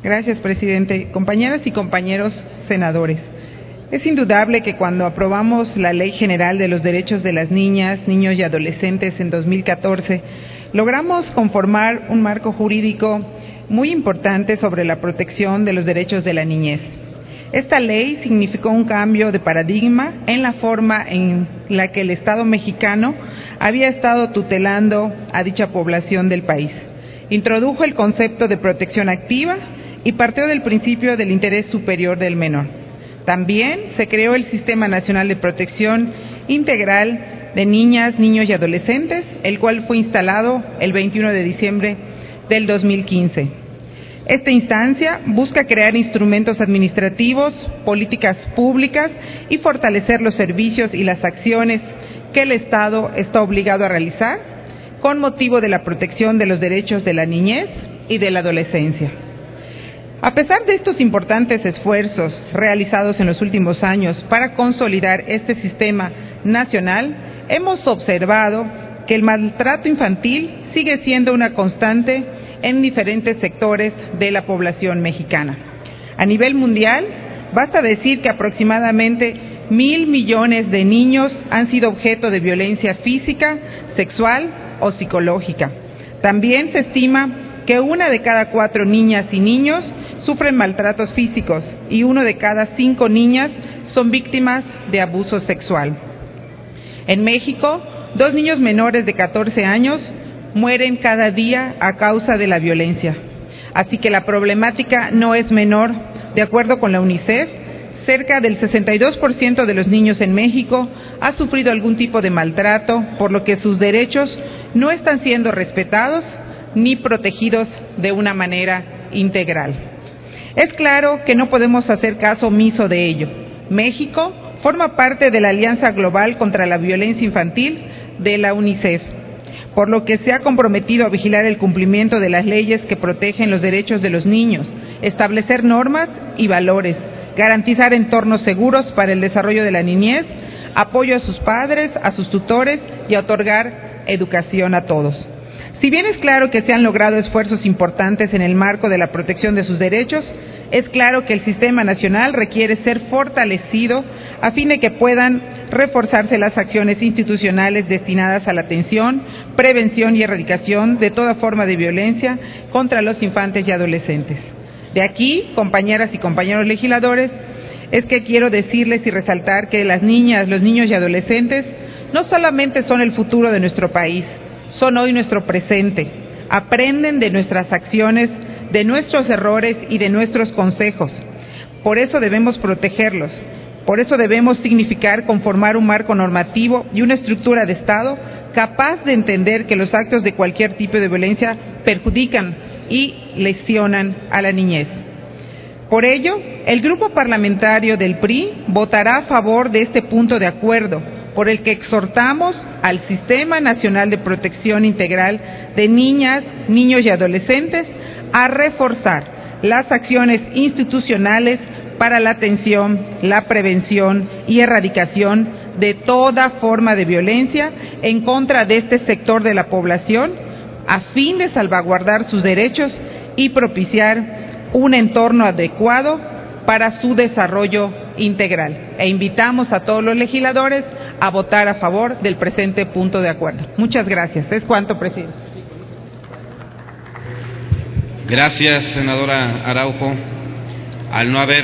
Gracias, presidente. Compañeras y compañeros senadores, es indudable que cuando aprobamos la Ley General de los Derechos de las Niñas, Niños y Adolescentes en 2014, logramos conformar un marco jurídico muy importante sobre la protección de los derechos de la niñez. Esta ley significó un cambio de paradigma en la forma en la que el Estado mexicano había estado tutelando a dicha población del país. Introdujo el concepto de protección activa y partió del principio del interés superior del menor. También se creó el Sistema Nacional de Protección Integral de Niñas, Niños y Adolescentes, el cual fue instalado el 21 de diciembre del 2015. Esta instancia busca crear instrumentos administrativos, políticas públicas y fortalecer los servicios y las acciones que el Estado está obligado a realizar con motivo de la protección de los derechos de la niñez y de la adolescencia. A pesar de estos importantes esfuerzos realizados en los últimos años para consolidar este sistema nacional, hemos observado que el maltrato infantil sigue siendo una constante en diferentes sectores de la población mexicana. A nivel mundial, basta decir que aproximadamente 1,000 millones de niños han sido objeto de violencia física, sexual o psicológica. También se estima que 1 de cada 4 niñas y niños sufren maltratos físicos y 1 de cada 5 niñas son víctimas de abuso sexual. En México, 2 niños menores de 14 años mueren cada día a causa de la violencia. Así que la problemática no es menor. De acuerdo con la UNICEF, cerca del 62% de los niños en México ha sufrido algún tipo de maltrato, por lo que sus derechos no están siendo respetados ni protegidos de una manera integral. Es claro que no podemos hacer caso omiso de ello. México forma parte de la Alianza Global contra la Violencia Infantil de la UNICEF, por lo que se ha comprometido a vigilar el cumplimiento de las leyes que protegen los derechos de los niños, establecer normas y valores, garantizar entornos seguros para el desarrollo de la niñez, apoyo a sus padres, a sus tutores y a otorgar educación a todos. Si bien es claro que se han logrado esfuerzos importantes en el marco de la protección de sus derechos, es claro que el sistema nacional requiere ser fortalecido a fin de que puedan reforzarse las acciones institucionales destinadas a la atención, prevención y erradicación de toda forma de violencia contra los infantes y adolescentes. De aquí, compañeras y compañeros legisladores, es que quiero decirles y resaltar que las niñas, los niños y adolescentes no solamente son el futuro de nuestro país, son hoy nuestro presente, aprenden de nuestras acciones, de nuestros errores y de nuestros consejos. Por eso debemos protegerlos, por eso debemos conformar un marco normativo y una estructura de Estado capaz de entender que los actos de cualquier tipo de violencia perjudican y lesionan a la niñez. Por ello, el grupo parlamentario del PRI votará a favor de este punto de acuerdo, por el que exhortamos al Sistema Nacional de Protección Integral de Niñas, Niños y Adolescentes a reforzar las acciones institucionales para la atención, la prevención y erradicación de toda forma de violencia en contra de este sector de la población, a fin de salvaguardar sus derechos y propiciar un entorno adecuado para su desarrollo integral. E invitamos a todos los legisladores a votar a favor del presente punto de acuerdo. Muchas gracias. Es cuanto, presidente. Gracias, senadora Araujo. Al no haber